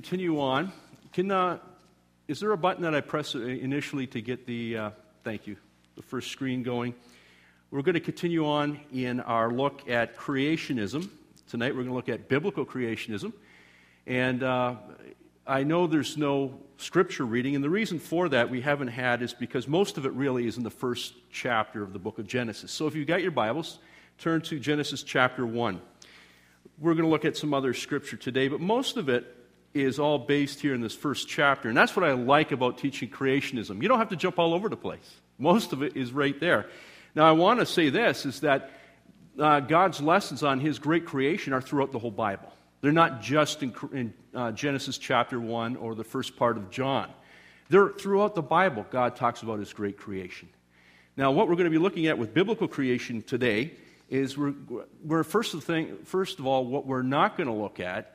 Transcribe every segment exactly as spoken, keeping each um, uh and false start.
continue on. Can uh, is there a button that I press initially to get the, uh, thank you, the first screen going? We're going to continue on in our look at creationism. Tonight we're going to look at biblical creationism. And uh, I know there's no scripture reading, and the reason for that we haven't had is because most of it really is in the first chapter of the book of Genesis. So if you've got your Bibles, turn to Genesis chapter one. We're going to look at some other scripture today, but most of it is all based here in this first chapter. And that's what I like about teaching creationism. You don't have to jump all over the place. Most of it is right there. Now, I want to say this, is that uh, God's lessons on His great creation are throughout the whole Bible. They're not just in, in uh, Genesis chapter one or the first part of John. They're throughout the Bible. God talks about His great creation. Now, what we're going to be looking at with biblical creation today is we're, we're first, of thing, first of all, what we're not going to look at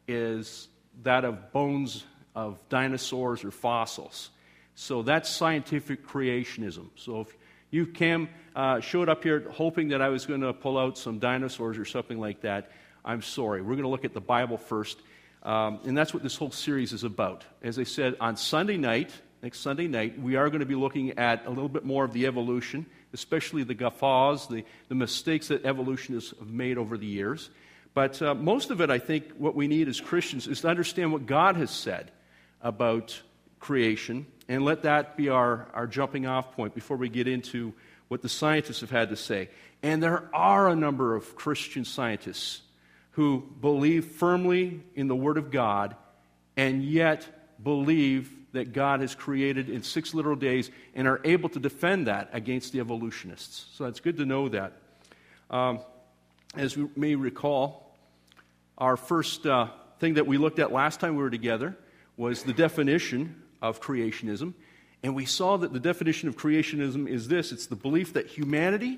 is that of bones of dinosaurs or fossils. So that's scientific creationism. So if you came, uh, showed up here hoping that I was going to pull out some dinosaurs or something like that, I'm sorry. We're going to look at the Bible first, um, and that's what this whole series is about. As I said, on Sunday night, next Sunday night, we are going to be looking at a little bit more of the evolution, especially the guffaws, the, the mistakes that evolutionists have made over the years. But uh, most of it, I think, what we need as Christians is to understand what God has said about creation, and let that be our, our jumping off point before we get into what the scientists have had to say. And there are a number of Christian scientists who believe firmly in the Word of God and yet believe that God has created in six literal days and are able to defend that against the evolutionists. So it's good to know that. Um, as we may recall, our first uh, thing that we looked at last time we were together was the definition of creationism. And we saw that the definition of creationism is this: it's the belief that humanity,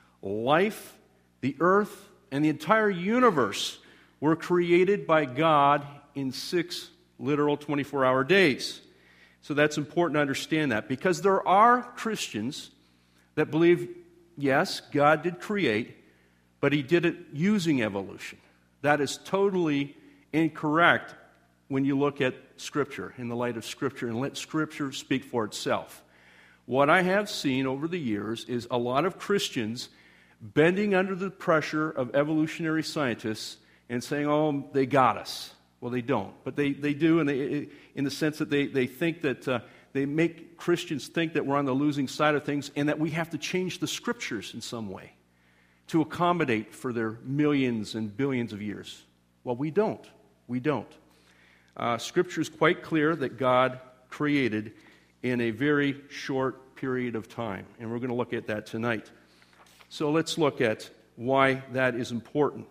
life, the earth, and the entire universe were created by God in six literal twenty-four hour days. So that's important to understand that, because there are Christians that believe, yes, God did create, but He did it using evolution. That is totally incorrect when you look at Scripture, in the light of Scripture, and let Scripture speak for itself. What I have seen over the years is a lot of Christians bending under the pressure of evolutionary scientists and saying, oh, they got us. Well, they don't, but they, they do, and they, in the sense that they, they think that uh, they make Christians think that we're on the losing side of things and that we have to change the Scriptures in some way to accommodate for their millions and billions of years. Well, we don't. We don't. Uh, Scripture is quite clear that God created in a very short period of time, and we're going to look at that tonight. So let's look at why that is important.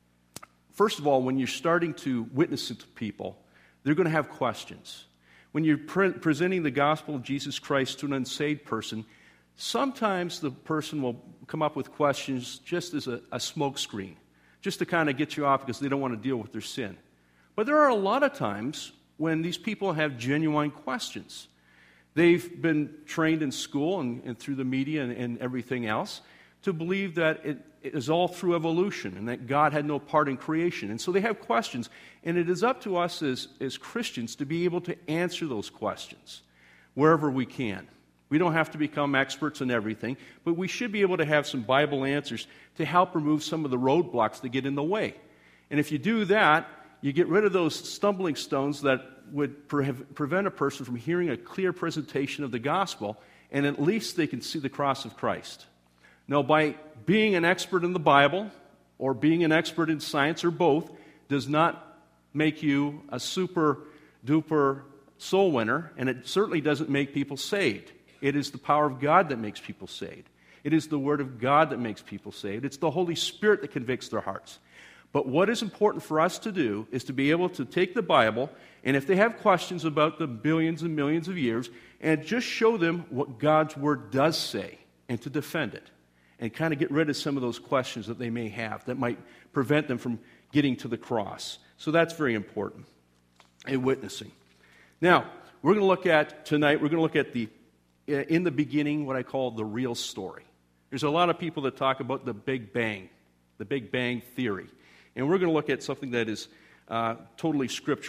First of all, when you're starting to witness to people, they're going to have questions. When you're pre- presenting the gospel of Jesus Christ to an unsaved person, sometimes the person will come up with questions just as a, a smoke screen, just to kind of get you off because they don't want to deal with their sin. But there are a lot of times when these people have genuine questions. They've been trained in school and, and through the media and, and everything else to believe that it, it is all through evolution and that God had no part in creation. And so they have questions, and it is up to us as, as Christians to be able to answer those questions wherever we can. We don't have to become experts in everything, but we should be able to have some Bible answers to help remove some of the roadblocks that get in the way. And if you do that, you get rid of those stumbling stones that would pre- prevent a person from hearing a clear presentation of the gospel, and at least they can see the cross of Christ. Now, by being an expert in the Bible or being an expert in science or both does not make you a super-duper soul winner, and it certainly doesn't make people saved. It is the power of God that makes people saved. It is the Word of God that makes people saved. It's the Holy Spirit that convicts their hearts. But what is important for us to do is to be able to take the Bible, and if they have questions about the billions and millions of years, and just show them what God's Word does say, and to defend it, and kind of get rid of some of those questions that they may have that might prevent them from getting to the cross. So that's very important in witnessing. Now, we're going to look at, tonight, we're going to look at the, in the beginning, what I call the real story. There's a lot of people that talk about the Big Bang, the Big Bang Theory. And we're going to look at something that is uh, totally scriptural.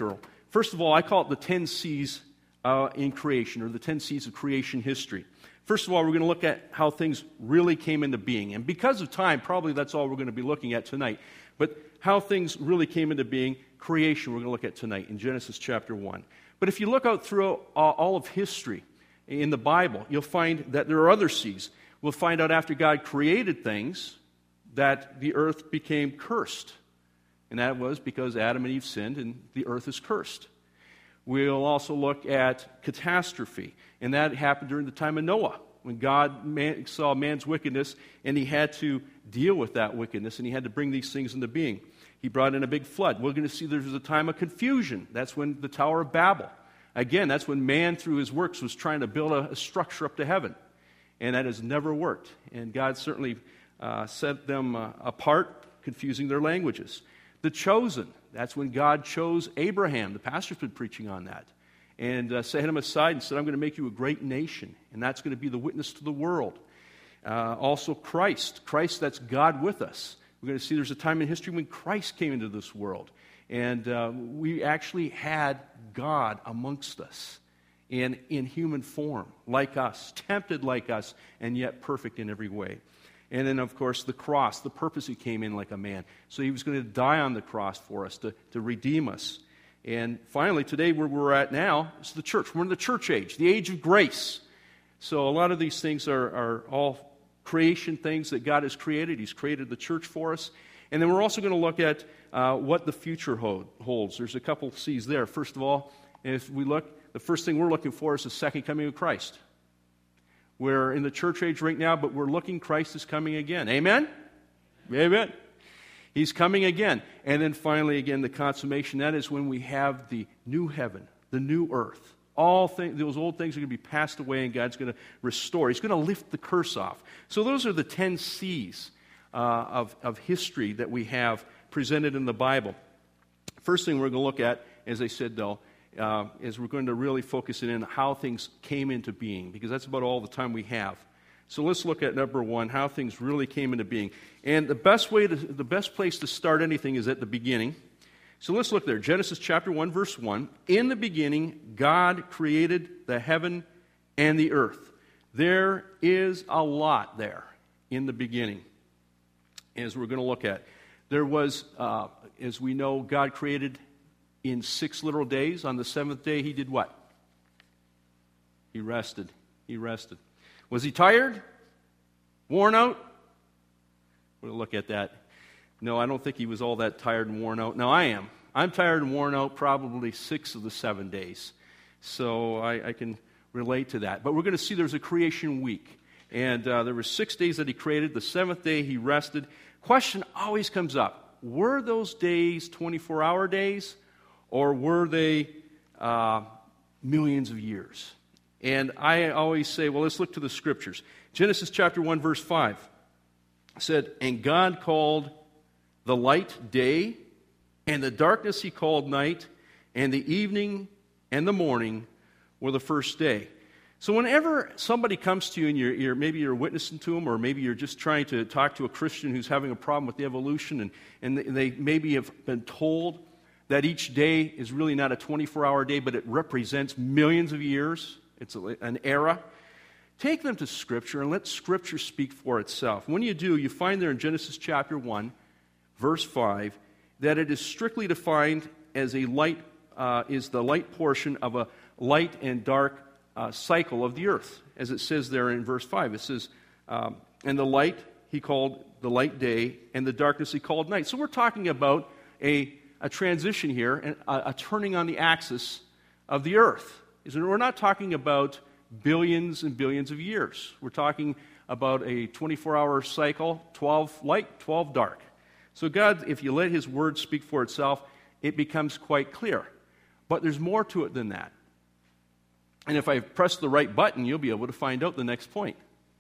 First of all, I call it the ten C's uh, in creation, or the ten C's of creation history. First of all, we're going to look at how things really came into being. And because of time, probably that's all we're going to be looking at tonight. But how things really came into being, creation, we're going to look at tonight in Genesis chapter one. But if you look out through all of history in the Bible, you'll find that there are other C's. We'll find out after God created things that the earth became cursed. And that was because Adam and Eve sinned and the earth is cursed. We'll also look at catastrophe. And that happened during the time of Noah, when God man, saw man's wickedness and he had to deal with that wickedness and he had to bring these things into being. He brought in a big flood. We're going to see there's a time of confusion. That's when the Tower of Babel. Again, that's when man, through his works, was trying to build a, a structure up to heaven. And that has never worked. And God certainly uh, set them uh, apart, confusing their languages. The chosen. That's when God chose Abraham. The pastor's been preaching on that. And uh, set him aside and said, I'm going to make you a great nation. And that's going to be the witness to the world. Uh, also Christ. Christ, that's God with us. We're going to see there's a time in history when Christ came into this world. And uh, we actually had God amongst us in, in human form, like us, tempted like us, and yet perfect in every way. And then, of course, the cross, the purpose he came in like a man. So he was going to die on the cross for us, to, to redeem us. And finally, today, where we're at now, is the church. We're in the church age, the age of grace. So a lot of these things are, are all creation things that God has created. He's created the church for us. And then we're also going to look at uh, what the future hold, holds. There's a couple of C's there. First of all, if we look, the first thing we're looking for is the second coming of Christ. We're in the church age right now, but we're looking, Christ is coming again. Amen? Amen. He's coming again. And then finally, again, the consummation. That is when we have the new heaven, the new earth. All things, those old things are going to be passed away, and God's going to restore. He's going to lift the curse off. So those are the ten C's uh, of, of history that we have presented in the Bible. First thing we're going to look at, as I said, though, uh, is we're going to really focus in on how things came into being, because that's about all the time we have. So let's look at number one, how things really came into being. And the best way to, the best place to start anything is at the beginning. So let's look there. Genesis chapter one, verse one. In the beginning, God created the heaven and the earth. There is a lot there in the beginning, as we're going to look at. There was, uh, as we know, God created in six literal days. On the seventh day, he did what? He rested. He rested. Was he tired? Worn out? We'll look at that. No, I don't think he was all that tired and worn out. Now, I am. I'm tired and worn out probably six of the seven days. So I, I can relate to that. But we're going to see there's a creation week. And uh, there were six days that he created. The seventh day, he rested. Question always comes up. Were those days twenty-four hour days? Or were they uh, millions of years? And I always say, well, let's look to the Scriptures. Genesis chapter one, verse five said, and God called the light day, and the darkness he called night, and the evening and the morning were the first day. So whenever somebody comes to you and you're, you're maybe you're witnessing to them, or maybe you're just trying to talk to a Christian who's having a problem with the evolution, and, and they maybe have been told that each day is really not a twenty-four hour day, but it represents millions of years. It's a, an era. Take them to Scripture and let Scripture speak for itself. When you do, you find there in Genesis chapter one, verse five, that it is strictly defined as a light, uh, is the light portion of a light and dark uh, cycle of the earth. As it says there in verse five, it says, um, and the light he called the light day, and the darkness he called night. So we're talking about a, a transition here, and a, a turning on the axis of the earth. We're not talking about billions and billions of years. We're talking about a twenty-four hour cycle, twelve light, twelve dark. So God, if you let his word speak for itself, it becomes quite clear. But there's more to it than that. And if I press the right button, you'll be able to find out the next point.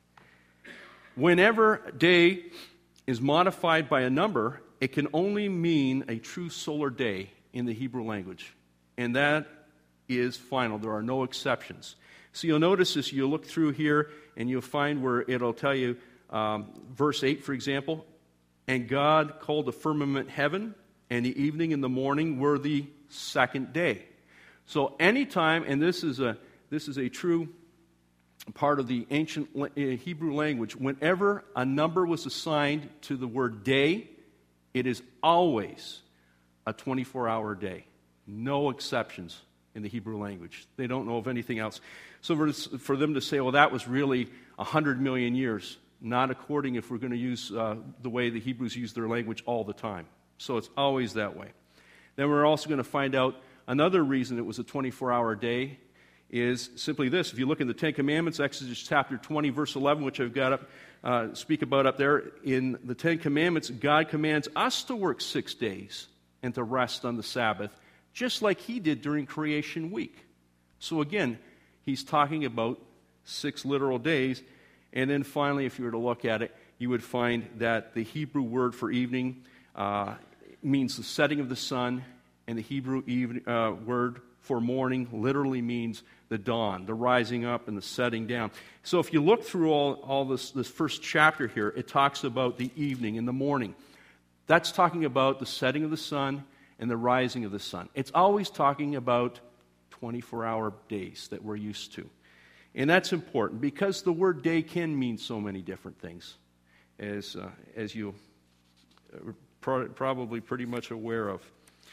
Whenever day is modified by a number, it can only mean a true solar day in the Hebrew language. And that is final. There are no exceptions. So you'll notice as you look through here, and you'll find where it'll tell you, um, verse eight, for example, and God called the firmament heaven, and the evening and the morning were the second day. So anytime, and this is a this is a true part of the ancient Hebrew language, whenever a number was assigned to the word day, it is always a twenty-four hour day. No exceptions in the Hebrew language. They don't know of anything else. So for, for them to say, well, that was really one hundred million years, not according if we're going to use uh, the way the Hebrews use their language all the time. So it's always that way. Then we're also going to find out another reason it was a twenty-four hour day is simply this. If you look in the Ten Commandments, Exodus chapter twenty, verse eleven, which I've got up, uh, speak about up there, in the Ten Commandments, God commands us to work six days and to rest on the Sabbath, just like he did during creation week. So again, he's talking about six literal days. And then finally, if you were to look at it, you would find that the Hebrew word for evening uh, means the setting of the sun, and the Hebrew evening, uh, word for morning literally means the dawn, the rising up and the setting down. So if you look through all, all this, this first chapter here, it talks about the evening and the morning. That's talking about the setting of the sun and the rising of the sun. It's always talking about twenty-four hour days that we're used to. And that's important because the word day can mean so many different things, as, uh, as you are pro- probably pretty much aware of.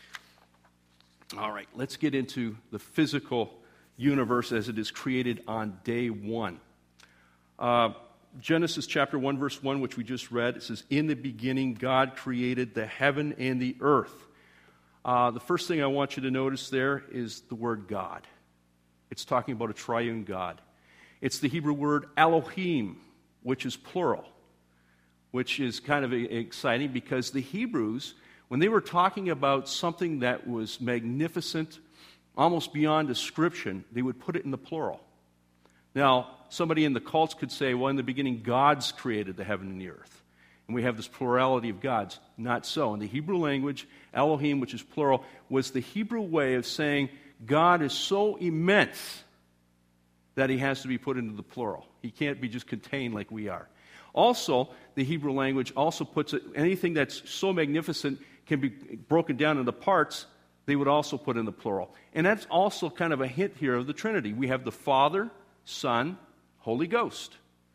All right, let's get into the physical universe as it is created on day one. Uh, Genesis chapter one, verse one, which we just read, it says, "In the beginning God created the heaven and the earth." Uh, the first thing I want you to notice there is the word God. It's talking about a triune God. It's the Hebrew word Elohim, which is plural, which is kind of exciting because the Hebrews, when they were talking about something that was magnificent, almost beyond description, they would put it in the plural. Now, somebody in the cults could say, well, in the beginning, God's created the heaven and the earth. And we have this plurality of gods. Not so. In the Hebrew language, Elohim, which is plural, was the Hebrew way of saying God is so immense that he has to be put into the plural. He can't be just contained like we are. Also, the Hebrew language also puts it, anything that's so magnificent can be broken down into parts, they would also put in the plural. And that's also kind of a hint here of the Trinity. We have the Father, Son, Holy Ghost.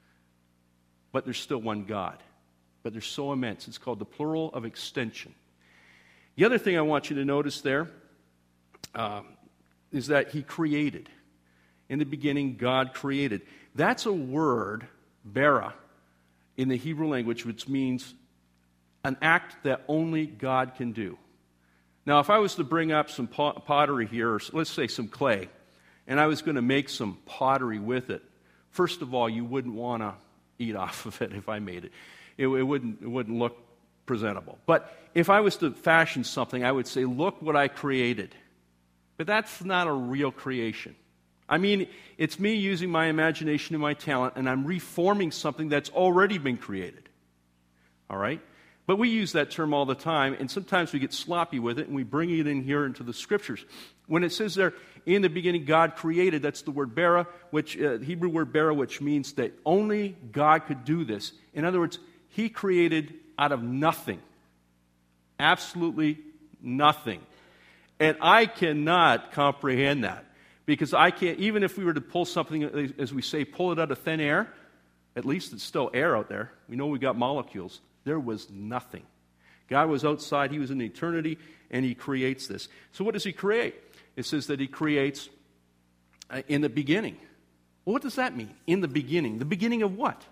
But there's still one God. But they're so immense. It's called the plural of extension. The other thing I want you to notice there um, is that he created. In the beginning, God created. That's a word, bara, in the Hebrew language, which means an act that only God can do. Now, if I was to bring up some pottery here, or let's say some clay, and I was going to make some pottery with it, first of all, you wouldn't want to eat off of it if I made it. It, it wouldn't, it wouldn't look presentable. But if I was to fashion something, I would say, look what I created. But that's not a real creation. I mean, it's me using my imagination and my talent, and I'm reforming something that's already been created. All right? But we use that term all the time, and sometimes we get sloppy with it, and we bring it in here into the Scriptures. When it says there, in the beginning God created, that's the word bara, which, uh, the Hebrew word bara, which means that only God could do this. In other words, he created out of nothing. Absolutely nothing. And I cannot comprehend that. Because I can't, even if we were to pull something, as we say, pull it out of thin air, at least it's still air out there. We know we got molecules. There was nothing. God was outside, he was in eternity, and he creates this. So what does he create? It says that he creates uh, in the beginning. Well, what does that mean? In the beginning. The beginning of what?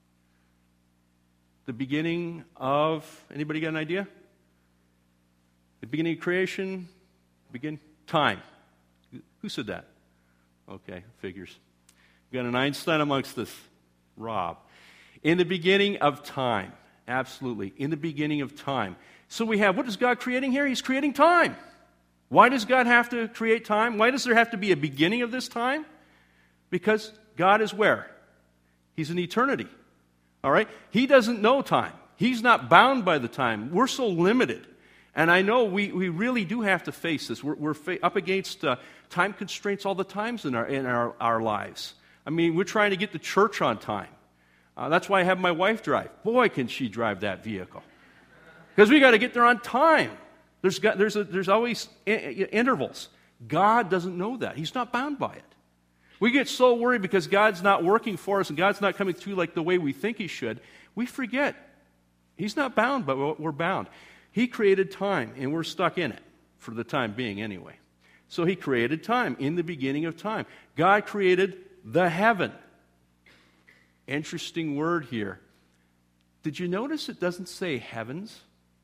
The beginning of, anybody got an idea? The beginning of creation, begin, time. Who said that? Okay, figures. We've got an Einstein amongst us. Rob. In the beginning of time. Absolutely. In the beginning of time. So we have, what is God creating here? He's creating time. Why does God have to create time? Why does there have to be a beginning of this time? Because God is where? He's in eternity. All right? He doesn't know time. He's not bound by the time. We're so limited. And I know we, we really do have to face this. We're, we're fa- up against uh, time constraints all the times in our in our, our lives. I mean, we're trying to get to church on time. Uh, that's why I have my wife drive. Boy, can she drive that vehicle. Because we got to get there on time. There's got, there's a, there's always I- intervals. God doesn't know that. He's not bound by it. We get so worried because God's not working for us and God's not coming through like the way we think He should. We forget He's not bound, but we're bound. He created time, and we're stuck in it for the time being anyway. So He created time in the beginning of time. God created the heaven. Interesting word here. Did you notice it doesn't say heavens?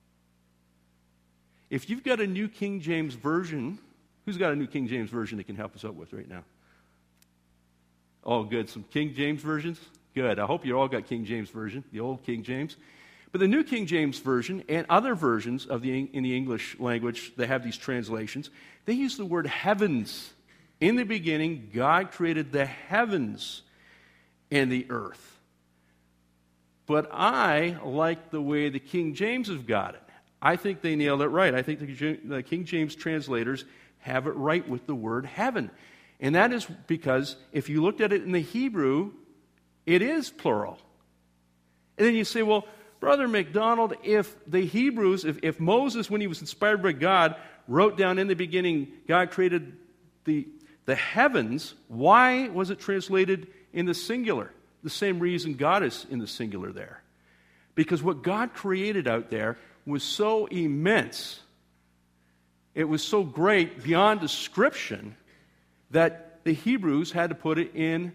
If you've got a New King James Version, who's got a New King James Version that can help us out with right now? Oh, good. Some King James versions? Good. I hope you all got King James Version, the old King James. But the New King James Version and other versions of the in the English language that have these translations, they use the word heavens. In the beginning, God created the heavens and the earth. But I like the way the King James have got it. I think they nailed it right. I think the, the King James translators have it right with the word heaven. And that is because if you looked at it in the Hebrew, it is plural. And then you say, well, Brother McDonald, if the Hebrews, if, if Moses, when he was inspired by God, wrote down in the beginning, God created the, the heavens, why was it translated in the singular? The same reason God is in the singular there. Because what God created out there was so immense, it was so great beyond description, that the Hebrews had to put it in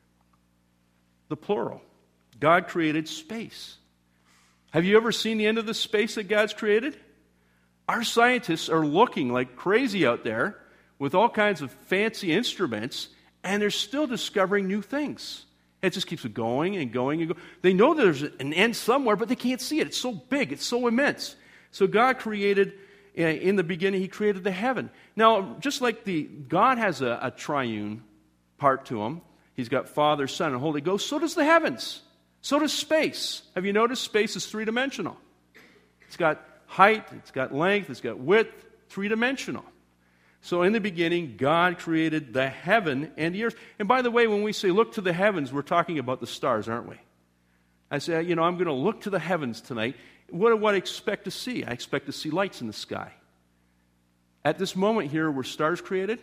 the plural. God created space. Have you ever seen the end of the space that God's created? Our scientists are looking like crazy out there with all kinds of fancy instruments, and they're still discovering new things. It just keeps going and going and going. They know there's an end somewhere, but they can't see it. It's so big. It's so immense. So God created, in the beginning, He created the heaven. Now, just like the God has a, a triune part to Him, He's got Father, Son, and Holy Ghost, so does the heavens. So does space. Have you noticed space is three-dimensional? It's got height, it's got length, it's got width, three-dimensional. So in the beginning, God created the heaven and the earth. And by the way, when we say look to the heavens, we're talking about the stars, aren't we? I say, you know, I'm going to look to the heavens tonight. What do I expect to see? I expect to see lights in the sky. At this moment here, were stars created?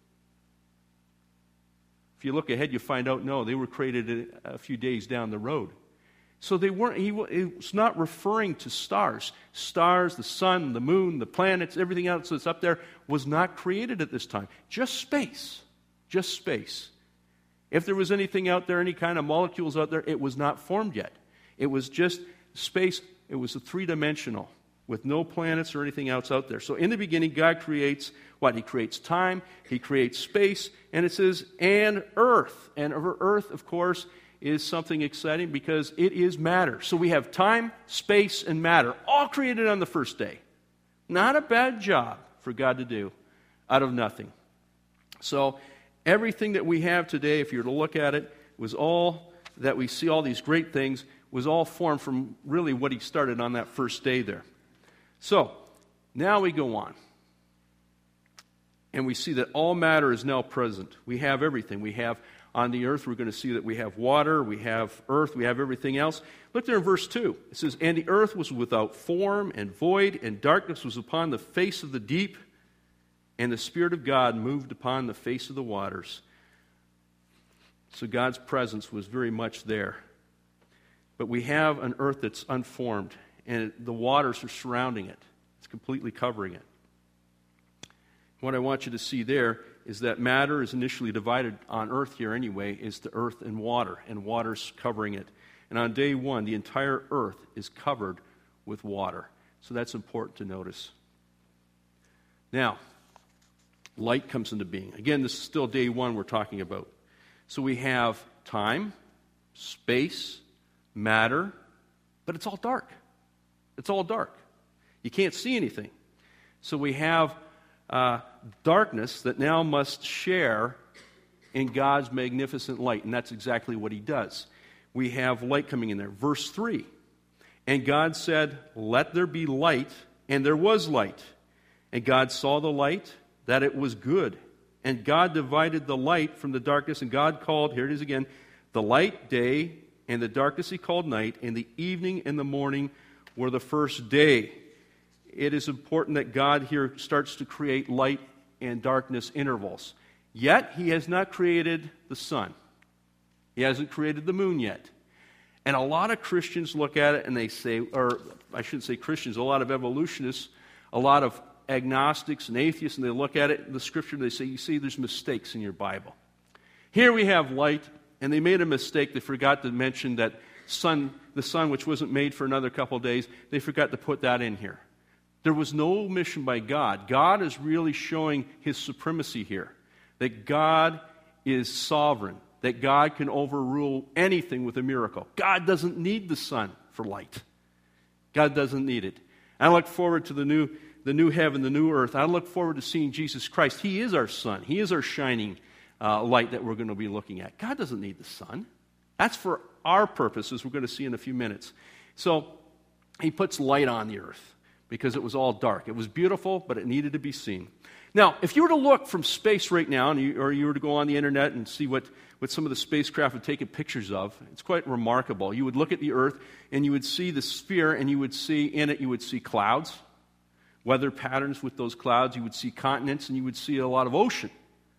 If you look ahead, you find out, no, they were created a few days down the road. So they weren't, he was not referring to stars. Stars, the sun, the moon, the planets, everything else that's up there was not created at this time. Just space. Just space. If there was anything out there, any kind of molecules out there, it was not formed yet. It was just space. It was a three-dimensional with no planets or anything else out there. So in the beginning, God creates what? He creates time, He creates space, and it says, and earth. And earth, of course, is something exciting because it is matter. So we have time, space, and matter, all created on the first day. Not a bad job for God to do out of nothing. So everything that we have today, if you were to look at it, was all that we see, all these great things, was all formed from really what He started on that first day there. So, now we go on. And we see that all matter is now present. We have everything. We have on the earth, we're going to see that we have water, we have earth, we have everything else. Look there in verse two. It says, and the earth was without form and void, and darkness was upon the face of the deep, and the Spirit of God moved upon the face of the waters. So God's presence was very much there. But we have an earth that's unformed, and the waters are surrounding it. It's completely covering it. What I want you to see there is that matter is initially divided on earth here anyway, is the earth and water, and water's covering it. And on day one, the entire earth is covered with water. So that's important to notice. Now, light comes into being. Again, this is still day one we're talking about. So we have time, space, matter, but it's all dark. It's all dark. You can't see anything. So we have uh, darkness that now must share in God's magnificent light, and that's exactly what He does. We have light coming in there. Verse three, and God said, let there be light, and there was light. And God saw the light, that it was good. And God divided the light from the darkness, and God called, here it is again, the light day, and the darkness He called night, and the evening and the morning were the first day. It is important that God here starts to create light and darkness intervals. Yet, he has not created the sun. He hasn't created the moon yet. And a lot of Christians look at it and they say, or I shouldn't say Christians, a lot of evolutionists, a lot of agnostics and atheists, and they look at it in the Scripture and they say, you see, there's mistakes in your Bible. Here we have light, and they made a mistake. They forgot to mention that sun, the sun, which wasn't made for another couple of days, they forgot to put that in here. There was no omission by God. God is really showing his supremacy here, that God is sovereign, that God can overrule anything with a miracle. God doesn't need the sun for light. God doesn't need it. I look forward to the new, the new heaven, the new earth. I look forward to seeing Jesus Christ. He is our sun. He is our shining uh, light that we're going to be looking at. God doesn't need the sun. That's for our purposes, we're going to see in a few minutes. So he puts light on the earth because it was all dark. It was beautiful, but it needed to be seen. Now, if you were to look from space right now, and you, or you were to go on the internet and see what, what some of the spacecraft have taken pictures of, it's quite remarkable. You would look at the earth, and you would see the sphere, and you would see in it, you would see clouds, weather patterns with those clouds. You would see continents, and you would see a lot of ocean.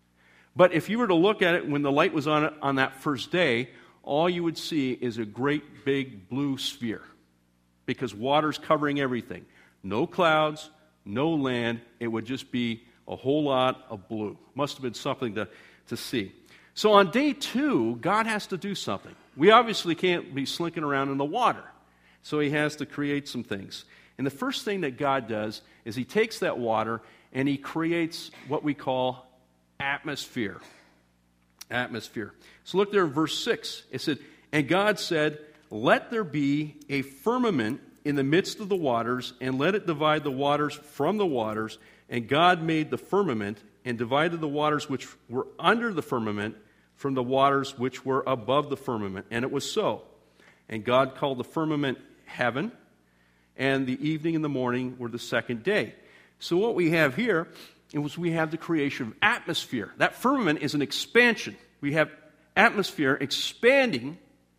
But if you were to look at it when the light was on it on that first day, all you would see is a great big blue sphere because water's covering everything. No clouds, no land. It would just be a whole lot of blue. Must have been something to, to see. So on day two, God has to do something. We obviously can't be slinking around in the water. So he has to create some things. And the first thing that God does is he takes that water and he creates what we call atmosphere. Atmosphere. So look there in verse six. It said, and God said, let there be a firmament in the midst of the waters, and let it divide the waters from the waters. And God made the firmament and divided the waters which were under the firmament from the waters which were above the firmament. And it was so. And God called the firmament heaven, and the evening and the morning were the second day. So what we have here is we have the creation of atmosphere. That firmament is an expansion. We have atmosphere expanding,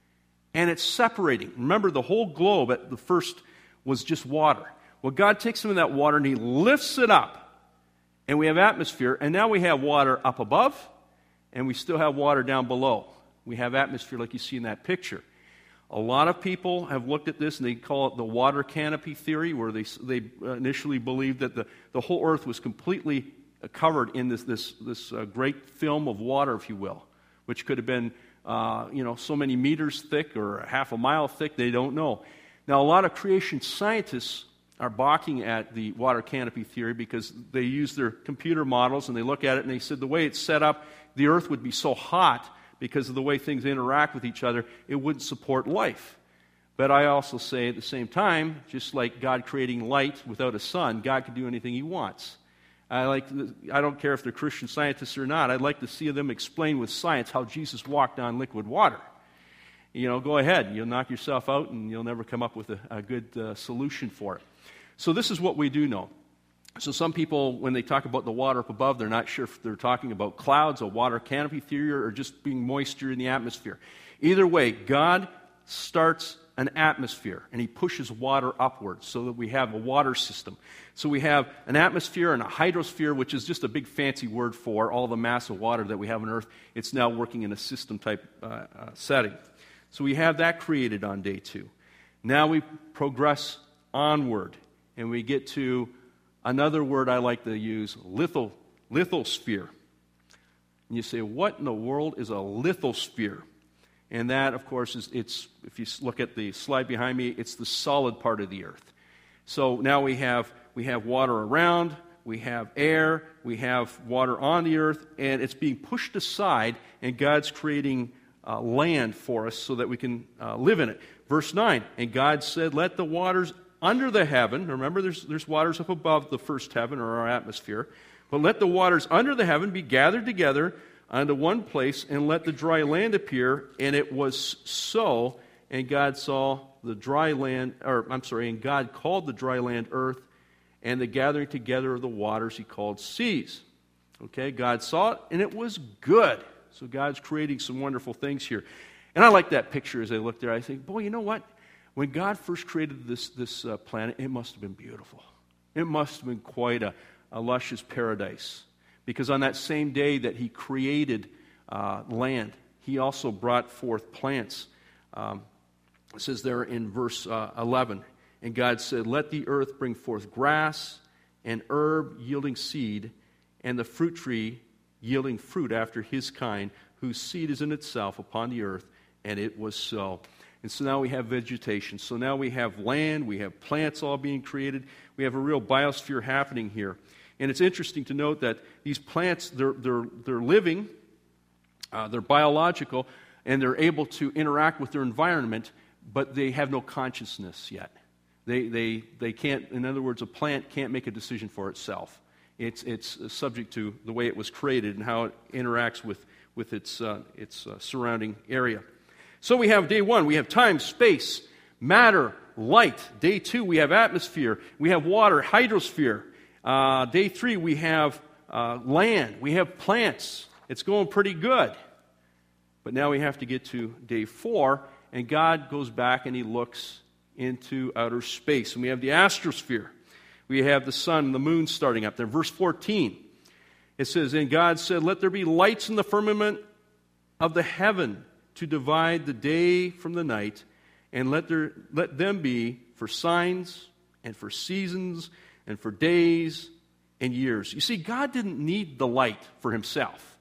and it's separating. Remember, the whole globe at the first was just water. Well, God takes some of that water and he lifts it up, and we have atmosphere, and now we have water up above, and we still have water down below. We have atmosphere like you see in that picture. A lot of people have looked at this, and they call it the water canopy theory, where they, they initially believed that the, the whole earth was completely covered in this, this, this uh, great film of water, if you will, which could have been uh, you know, so many meters thick or half a mile thick, they don't know. Now, a lot of creation scientists are balking at the water canopy theory because they use their computer models and they look at it and they said the way it's set up, the earth would be so hot because of the way things interact with each other, it wouldn't support life. But I also say at the same time, just like God creating light without a sun, God can do anything he wants. I like. I don't care if they're Christian scientists or not. I'd like to see them explain with science how Jesus walked on liquid water. You know, go ahead. You'll knock yourself out and you'll never come up with a, a good uh, solution for it. So this is what we do know. So some people, when they talk about the water up above, they're not sure if they're talking about clouds, a water canopy theory, or just being moisture in the atmosphere. Either way, God starts an atmosphere, and he pushes water upwards so that we have a water system. So we have an atmosphere and a hydrosphere, which is just a big fancy word for all the mass of water that we have on Earth. It's now working in a system-type uh, uh, setting. So we have that created on day two. Now we progress onward, and we get to another word I like to use, litho, lithosphere. And you say, what in the world is a lithosphere? And that, of course, is it's if you look at the slide behind me, it's the solid part of the earth. So now we have we have water around, we have air, we have water on the earth, and it's being pushed aside, and God's creating uh, land for us so that we can uh, live in it. Verse nine, and God said, let the waters under the heaven, remember there's, there's waters up above the first heaven or our atmosphere, but let the waters under the heaven be gathered together unto one place, and let the dry land appear. And it was so, and God saw the dry land, or I'm sorry, and God called the dry land earth, and the gathering together of the waters he called seas. Okay, God saw it, and it was good. So God's creating some wonderful things here. And I like that picture as I look there. I think, boy, you know what? When God first created this, this uh, planet, it must have been beautiful. It must have been quite a, a luscious paradise. Because on that same day that he created uh, land, he also brought forth plants. Um, it says there in verse uh, eleven, and God said, "Let the earth bring forth grass, and herb yielding seed, and the fruit tree yielding fruit after his kind, whose seed is in itself upon the earth." And it was so. And so now we have vegetation. So now we have land, we have plants all being created. We have a real biosphere happening here. And it's interesting to note that these plants, they're, they're, they're living, uh, they're biological, and they're able to interact with their environment, but they have no consciousness yet. They, they, they can't, in other words, a plant can't make a decision for itself. It's, it's subject to the way it was created and how it interacts with, with its, uh, its uh, surrounding area. So we have day one, we have time, space, matter, light. Day two, we have atmosphere, we have water, hydrosphere. Uh, day three, we have uh, land, we have plants. It's going pretty good. But now we have to get to day four, and God goes back and he looks into outer space. And we have the astrosphere. We have the sun and the moon starting up there. Verse fourteen, it says, "And God said, let there be lights in the firmament of the heaven to divide the day from the night, and let there let them be for signs and for seasons and for days and years." You see, God didn't need the light for himself.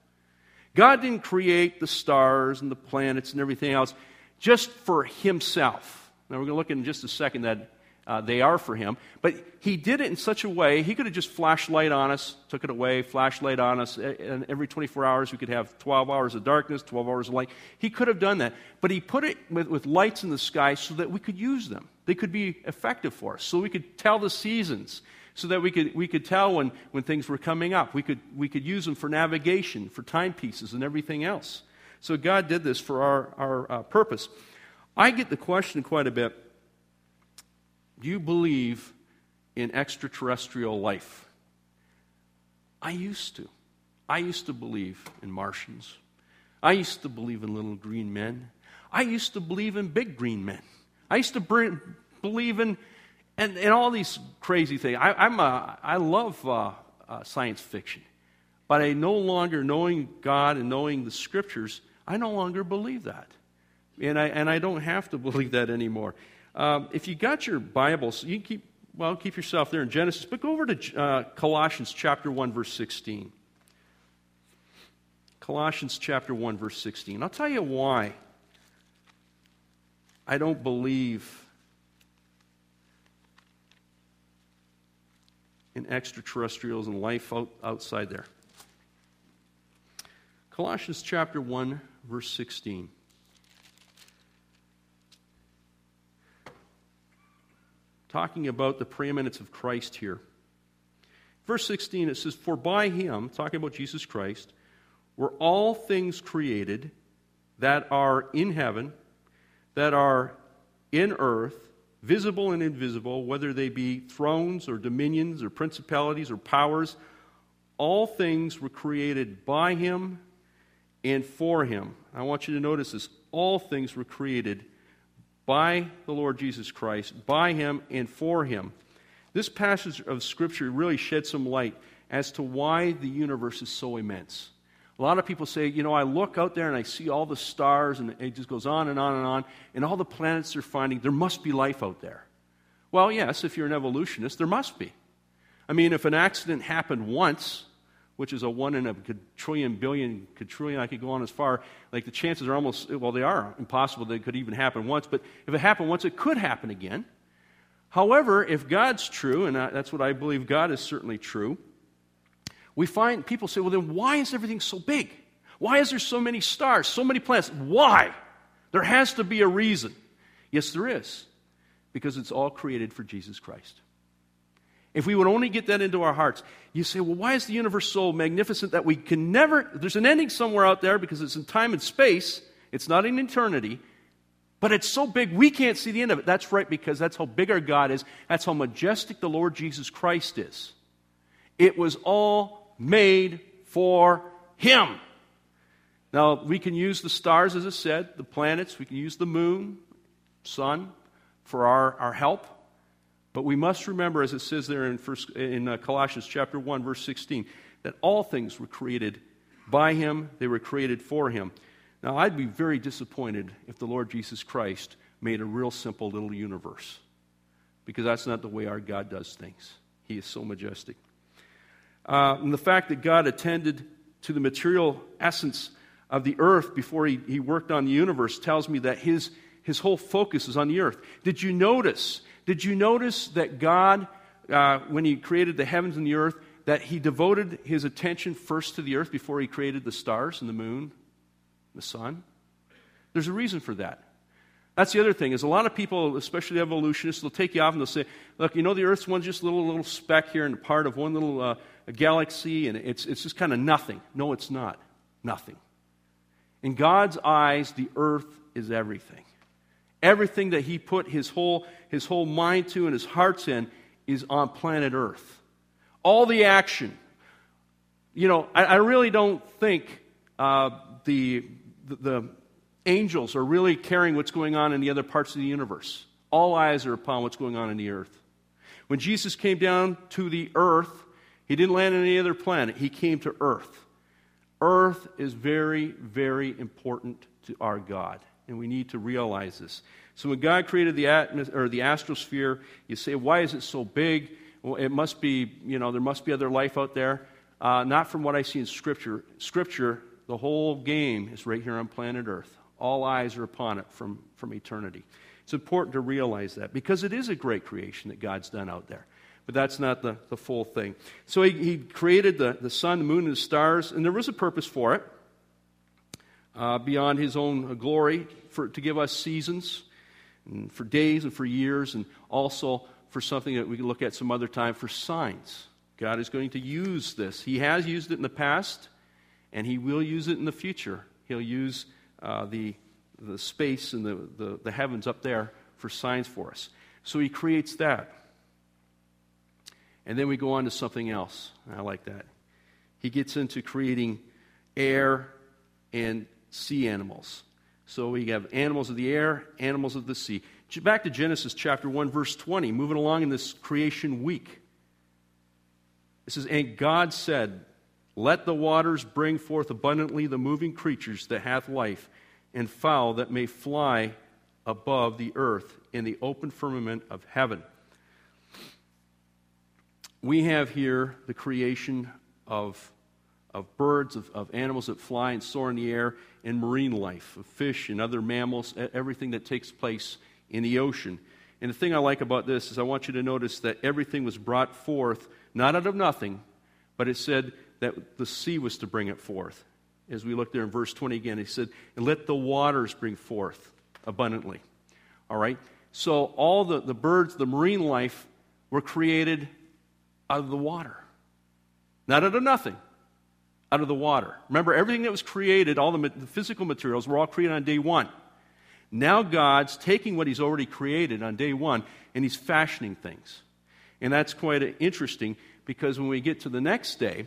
God didn't create the stars and the planets and everything else just for himself. Now we're going to look in just a second that uh, they are for him. But he did it in such a way, he could have just flashed light on us, took it away, flashed light on us, and every twenty-four hours we could have twelve hours of darkness, twelve hours of light. He could have done that. But he put it with, with lights in the sky so that we could use them. They could be effective for us, so we could tell the seasons, so that we could we could tell when, when things were coming up. We could we could use them for navigation, for timepieces, and everything else. So God did this for our, our uh, purpose. I get the question quite a bit, do you believe in extraterrestrial life? I used to. I used to believe in Martians. I used to believe in little green men. I used to believe in big green men. I used to bring, believe in and, and all these crazy things. I, I'm a, I love uh, uh, science fiction. But I no longer, knowing God and knowing the Scriptures, I no longer believe that. And I, and I don't have to believe that anymore. Um, if you got your Bibles, you can keep, well, keep yourself there in Genesis, but go over to uh, Colossians chapter one, verse sixteen. Colossians chapter one, verse sixteen. I'll tell you why I don't believe in extraterrestrials and life out, outside there. Colossians chapter one, verse sixteen. Talking about the preeminence of Christ here. Verse sixteen, it says, "For by him," talking about Jesus Christ, "were all things created that are in heaven, that are in earth, visible and invisible, whether they be thrones or dominions or principalities or powers. All things were created by him and for him." I want you to notice this. All things were created by the Lord Jesus Christ, by him and for him. This passage of Scripture really sheds some light as to why the universe is so immense. A lot of people say, you know, I look out there and I see all the stars, and it just goes on and on and on, and all the planets they're finding, there must be life out there. Well, yes, if you're an evolutionist, there must be. I mean, if an accident happened once, which is a one in a quadrillion, billion, quadrillion, I could go on as far, like the chances are almost, well, they are impossible that it could even happen once, but if it happened once, it could happen again. However, if God's true, and that's what I believe, God is certainly true, we find people say, well, then why is everything so big? Why is there so many stars, so many planets? Why? There has to be a reason. Yes, there is. Because it's all created for Jesus Christ. If we would only get that into our hearts, you say, well, why is the universe so magnificent that we can never, there's an ending somewhere out there because it's in time and space, it's not in eternity, but it's so big we can't see the end of it. That's right, because that's how big our God is. That's how majestic the Lord Jesus Christ is. It was all made for him. Now, we can use the stars, as I said, the planets, we can use the moon, sun, for our, our help. But we must remember, as it says there in, first, in uh, Colossians chapter one, verse sixteen, that all things were created by him, they were created for him. Now, I'd be very disappointed if the Lord Jesus Christ made a real simple little universe, because that's not the way our God does things. He is so majestic. Uh, and the fact that God attended to the material essence of the earth before he, he worked on the universe tells me that his, his whole focus is on the earth. Did you notice, did you notice that God, uh, when he created the heavens and the earth, that he devoted his attention first to the earth before he created the stars and the moon, the sun? There's a reason for that. That's the other thing, is a lot of people, especially evolutionists, they'll take you off and they'll say, look, you know, the Earth's one just little little speck here and part of one little uh, a galaxy, and it's, it's just kind of nothing. No, it's not. Nothing. In God's eyes, the Earth is everything. Everything that he put his whole, his whole mind to and his heart's in is on planet Earth. All the action. You know, I, I really don't think uh, the, the, the angels are really caring what's going on in the other parts of the universe. All eyes are upon what's going on in the earth. When Jesus came down to the earth, he didn't land on any other planet. He came to earth. Earth is very, very important to our God, and we need to realize this. So when God created the atmos- or the astrosphere, you say, why is it so big? Well, it must be, you know, there must be other life out there. Uh, not from what I see in Scripture. Scripture, the whole game is right here on planet Earth. All eyes are upon it from, from eternity. It's important to realize that, because it is a great creation that God's done out there. But that's not the, the full thing. So he, he created the, the sun, the moon, and the stars, and there was a purpose for it, uh, beyond his own glory, for to give us seasons, and for days and for years, and also for something that we can look at some other time, for signs. God is going to use this. He has used it in the past, and he will use it in the future. He'll use Uh, the, the space and the, the, the heavens up there for signs for us. So he creates that. And then we go on to something else. I like that. He gets into creating air and sea animals. So we have animals of the air, animals of the sea. Back to Genesis chapter one, verse twenty, moving along in this creation week. It says, and God said, let the waters bring forth abundantly the moving creatures that hath life, and fowl that may fly above the earth in the open firmament of heaven. We have here the creation of, of birds, of, of animals that fly and soar in the air, and marine life, of fish and other mammals, everything that takes place in the ocean. And the thing I like about this is I want you to notice that everything was brought forth, not out of nothing, but it said that the sea was to bring it forth. As we look there in verse twenty again, he said, and let the waters bring forth abundantly. All right? So all the, the birds, the marine life, were created out of the water. Not out of nothing. Out of the water. Remember, everything that was created, all the, the physical materials, were all created on day one. Now God's taking what he's already created on day one, and he's fashioning things. And that's quite interesting, because when we get to the next day,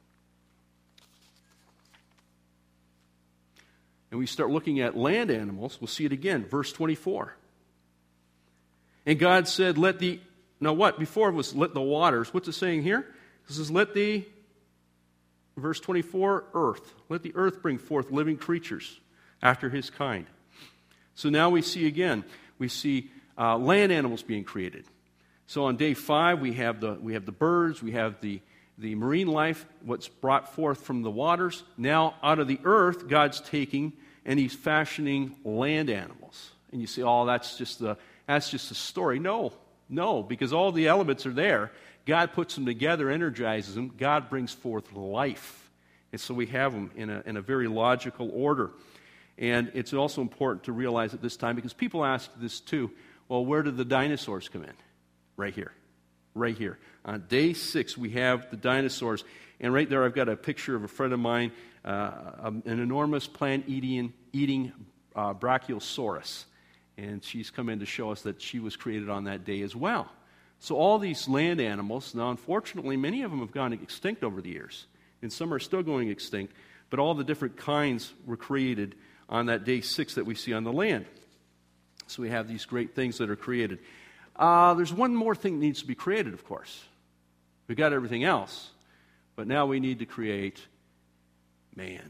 and we start looking at land animals, we'll see it again, verse twenty-four. And God said, let the, now what? Before it was let the waters. What's it saying here? It says, let the, verse twenty-four, earth. Let the earth bring forth living creatures after his kind. So now we see again, we see uh, land animals being created. So on day five, we have the, we have the birds, we have the, the marine life, what's brought forth from the waters. Now, out of the earth, God's taking and he's fashioning land animals. And you say, oh, that's just the that's just a story. No, no, because all the elements are there. God puts them together, energizes them. God brings forth life. And so we have them in a, in a very logical order. And it's also important to realize at this time, because people ask this too, well, where did the dinosaurs come in? Right here. Right here. On day six, we have the dinosaurs. And right there, I've got a picture of a friend of mine, uh, an enormous plant-eating eating, uh, Brachiosaurus. And she's come in to show us that she was created on that day as well. So all these land animals, now unfortunately, many of them have gone extinct over the years. And some are still going extinct. But all the different kinds were created on that day six that we see on the land. So we have these great things that are created. Uh, there's one more thing that needs to be created, of course. We've got everything else. But now we need to create man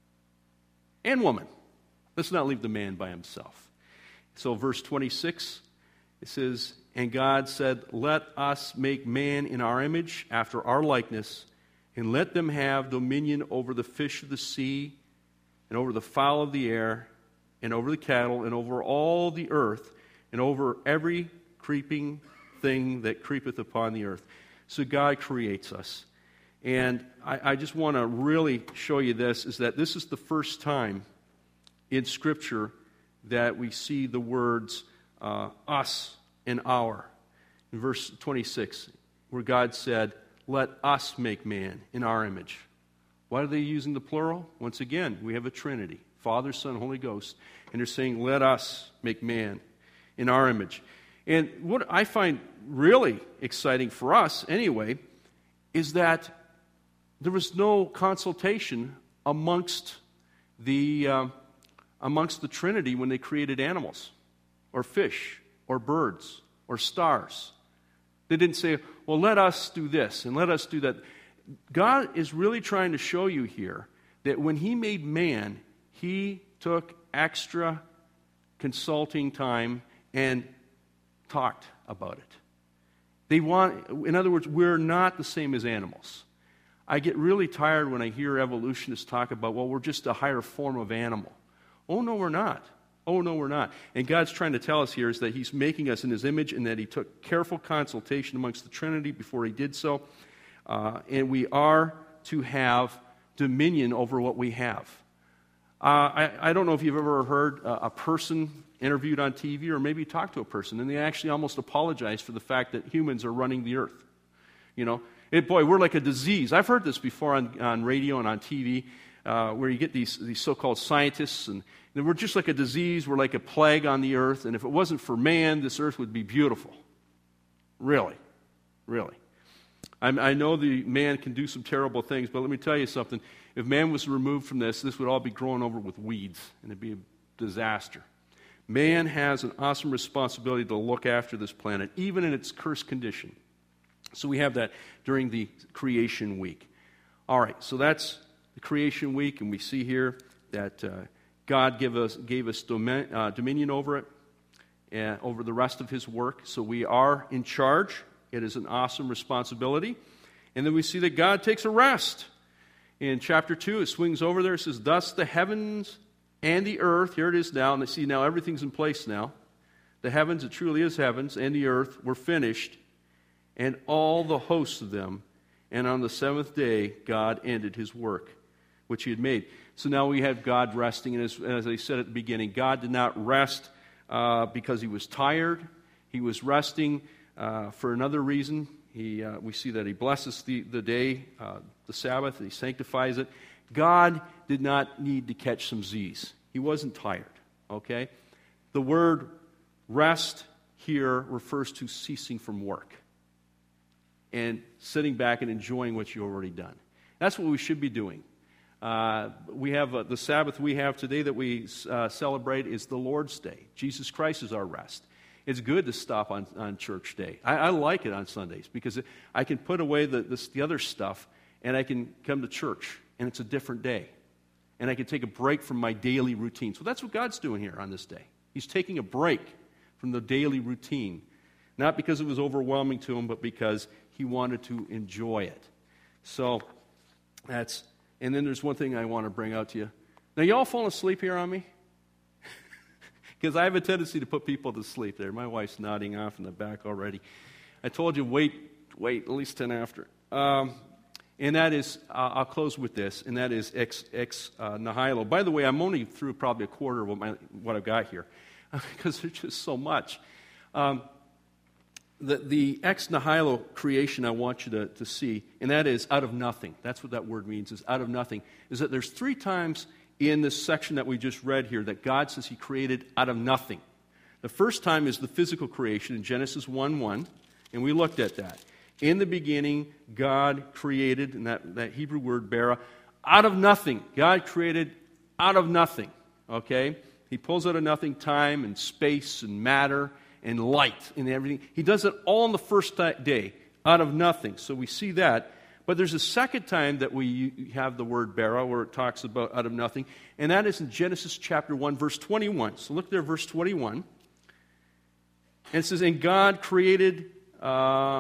and woman. Let's not leave the man by himself. So verse twenty-six, it says, and God said, let us make man in our image, after our likeness, and let them have dominion over the fish of the sea, and over the fowl of the air, and over the cattle, and over all the earth, and over every creeping thing that creepeth upon the earth. So God creates us. And I, I just want to really show you this, is that this is the first time in Scripture that we see the words uh, us and our. In verse twenty-six, where God said, let us make man in our image. Why are they using the plural? Once again, we have a Trinity, Father, Son, Holy Ghost. And they're saying, let us make man in our image. And what I find really exciting for us, anyway, is that there was no consultation amongst the uh, amongst the Trinity when they created animals, or fish, or birds, or stars. They didn't say, well, let us do this and let us do that. God is really trying to show you here that when He made man, He took extra consulting time and talked about it. They want, in other words, we're not the same as animals. I get really tired when I hear evolutionists talk about, well, we're just a higher form of animal. Oh, no, we're not. Oh, no, we're not. And God's trying to tell us here is that He's making us in His image and that He took careful consultation amongst the Trinity before He did so. Uh, and we are to have dominion over what we have. Uh, I, I don't know if you've ever heard uh, a person interviewed on T V or maybe talked to a person, and they actually almost apologize for the fact that humans are running the earth. You know, it, boy, we're like a disease. I've heard this before on, on radio and on T V, uh, where you get these, these so-called scientists, and we're just like a disease. We're like a plague on the earth, and if it wasn't for man, this earth would be beautiful. Really, really. I'm, I know the man can do some terrible things, but let me tell you something. If man was removed from this, this would all be growing over with weeds, and it'd be a disaster. Man has an awesome responsibility to look after this planet, even in its cursed condition. So we have that during the creation week. All right, so that's the creation week, and we see here that uh, God give us, gave us domin, uh, dominion over it, and over the rest of His work. So we are in charge. It is an awesome responsibility. And then we see that God takes a rest. In chapter two, it swings over there. It says, thus the heavens and the earth, here it is now, and they see now everything's in place now. The heavens, it truly is heavens, and the earth were finished, and all the hosts of them. And on the seventh day, God ended His work, which He had made. So now we have God resting. And as, as I said at the beginning, God did not rest uh, because He was tired. He was resting uh, for another reason. He, uh, we see that He blesses the, the day, uh, the Sabbath, and He sanctifies it. God did not need to catch some Z's. He wasn't tired, okay? The word rest here refers to ceasing from work and sitting back and enjoying what you've already done. That's what we should be doing. Uh, we have uh, the Sabbath we have today that we uh, celebrate is the Lord's Day. Jesus Christ is our rest. It's good to stop on, on church day. I, I like it on Sundays because it, I can put away the, this, the other stuff and I can come to church, and it's a different day. And I can take a break from my daily routine. So that's what God's doing here on this day. He's taking a break from the daily routine, not because it was overwhelming to Him, but because He wanted to enjoy it. So that's, and then there's one thing I want to bring out to you. Now, you all falling asleep here on me? Because I have a tendency to put people to sleep there. My wife's nodding off in the back already. I told you, wait, wait, at least ten after. Um, and that is, uh, I'll close with this, and that is ex, ex uh, nihilo. By the way, I'm only through probably a quarter of what, my, what I've got here, because there's just so much. Um, the, the ex nihilo creation I want you to, to see, and that is out of nothing. That's what that word means, is out of nothing. Is that there's three times in this section that we just read here that God says He created out of nothing. The first time is the physical creation in Genesis one one, and we looked at that. In the beginning, God created, and that, that Hebrew word, bara, out of nothing. God created out of nothing, okay? He pulls out of nothing time and space and matter and light and everything. He does it all on the first day, out of nothing. So we see that. But there's a second time that we have the word bara, where it talks about out of nothing, and that is in Genesis chapter one, verse twenty-one. So look there, verse twenty-one. And it says, and God created, uh,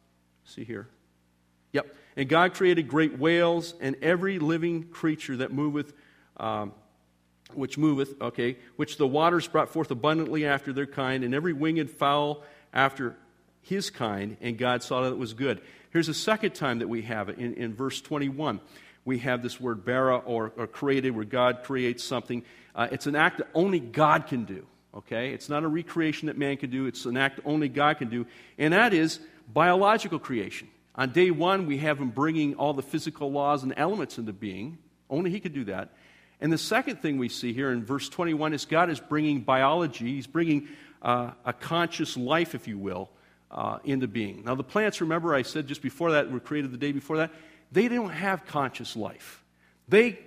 see here. Yep. And God created great whales and every living creature that moveth, um, which moveth, okay, which the waters brought forth abundantly after their kind, and every winged fowl after his kind, and God saw that it was good. Here's a second time that we have it in, in verse twenty-one. We have this word bara, or, or created, where God creates something. Uh, it's an act that only God can do, okay? It's not a recreation that man can do. It's an act only God can do, and that is biological creation. On day one, we have him bringing all the physical laws and elements into being. Only he could do that. And the second thing we see here in verse twenty-one is God is bringing biology. He's bringing uh, a conscious life, if you will, uh, into being. Now, the plants, remember I said just before that, were created the day before that, they don't have conscious life. They,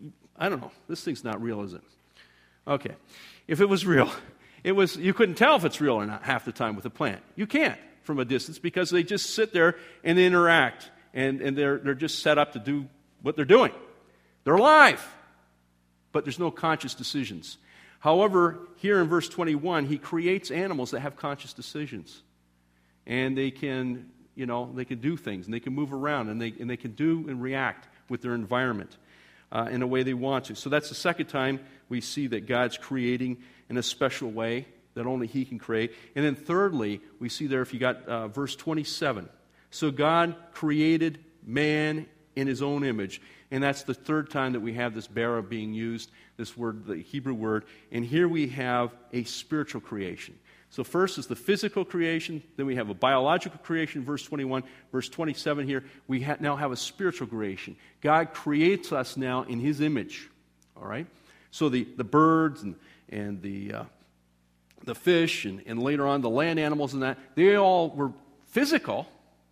I don't know, this thing's not real, is it? Okay. If it was real, it was, you couldn't tell if it's real or not half the time with a plant. You can't from a distance, because they just sit there and interact, and, and they're, they're just set up to do what they're doing. They're alive, but there's no conscious decisions. However, here in verse twenty-one, he creates animals that have conscious decisions. And they can, you know, they can do things, and they can move around, and they, and they can do and react with their environment uh, in a way they want to. So that's the second time we see that God's creating in a special way that only he can create. And then thirdly, we see there, if you got uh, verse twenty-seven. So God created man in his own image. And that's the third time that we have this bara being used, this word, the Hebrew word. And here we have a spiritual creation. So first is the physical creation, then we have a biological creation, verse twenty-one. Verse twenty-seven here, we ha- now have a spiritual creation. God creates us now in his image. All right? So the, the birds and, and the... Uh, the fish, and, and later on the land animals and that, they all were physical,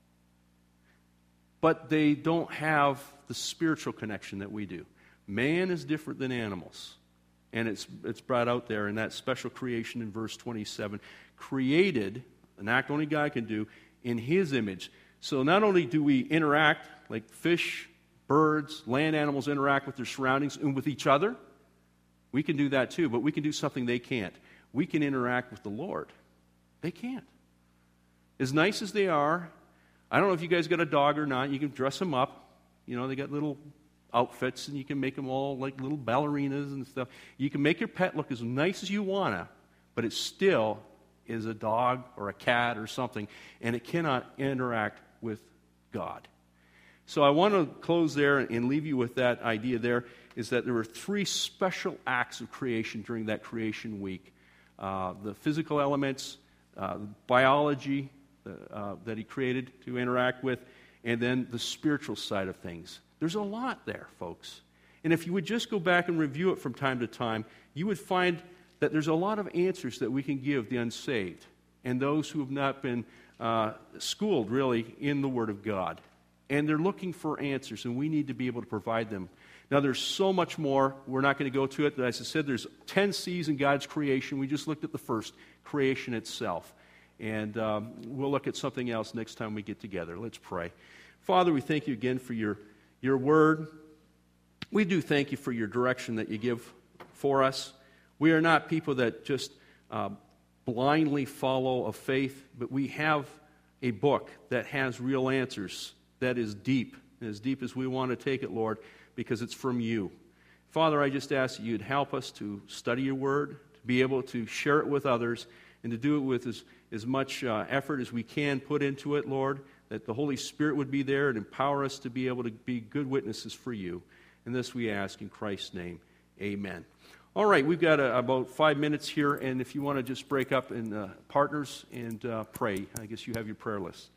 but they don't have the spiritual connection that we do. Man is different than animals, and it's it's brought out there in that special creation in verse twenty-seven. Created, an act only God can do, in his image. So not only do we interact, like fish, birds, land animals interact with their surroundings and with each other, we can do that too, but we can do something they can't. We can interact with the Lord. They can't. As nice as they are, I don't know if you guys got a dog or not, you can dress them up. You know, they got little outfits, and you can make them all like little ballerinas and stuff. You can make your pet look as nice as you want to, but it still is a dog or a cat or something, and it cannot interact with God. So I want to close there and leave you with that idea there, is that there were three special acts of creation during that creation week. Uh, the physical elements, uh, the biology uh, uh, that he created to interact with, and then the spiritual side of things. There's a lot there, folks. And if you would just go back and review it from time to time, you would find that there's a lot of answers that we can give the unsaved and those who have not been uh, schooled, really, in the Word of God. And they're looking for answers, and we need to be able to provide them. Now, there's so much more. We're not going to go to it. But as I said, there's ten C's in God's creation. We just looked at the first, creation itself. And um, we'll look at something else next time we get together. Let's pray. Father, we thank you again for your, your word. We do thank you for your direction that you give for us. We are not people that just uh, blindly follow a faith, but we have a book that has real answers, that is deep, as deep as we want to take it, Lord, because it's from you. Father, I just ask that you'd help us to study your word, to be able to share it with others, and to do it with as, as much uh, effort as we can put into it, Lord, that the Holy Spirit would be there and empower us to be able to be good witnesses for you. And this we ask in Christ's name. Amen. All right, we've got uh, about five minutes here, and if you want to just break up in uh, partners and uh, pray, I guess you have your prayer list.